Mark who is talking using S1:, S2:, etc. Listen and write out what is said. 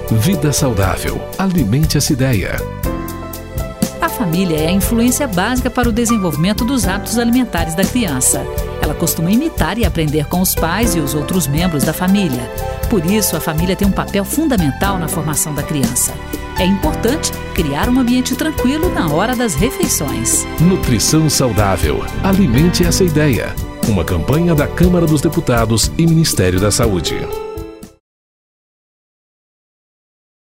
S1: Vida saudável. Alimente essa ideia.
S2: A família é a influência básica para o desenvolvimento dos hábitos alimentares da criança. Ela costuma imitar e aprender com os pais e os outros membros da família. Por isso, a família tem um papel fundamental na formação da criança. É importante criar um ambiente tranquilo na hora das refeições.
S1: Nutrição saudável. Alimente essa ideia. Uma campanha da Câmara dos Deputados e Ministério da Saúde.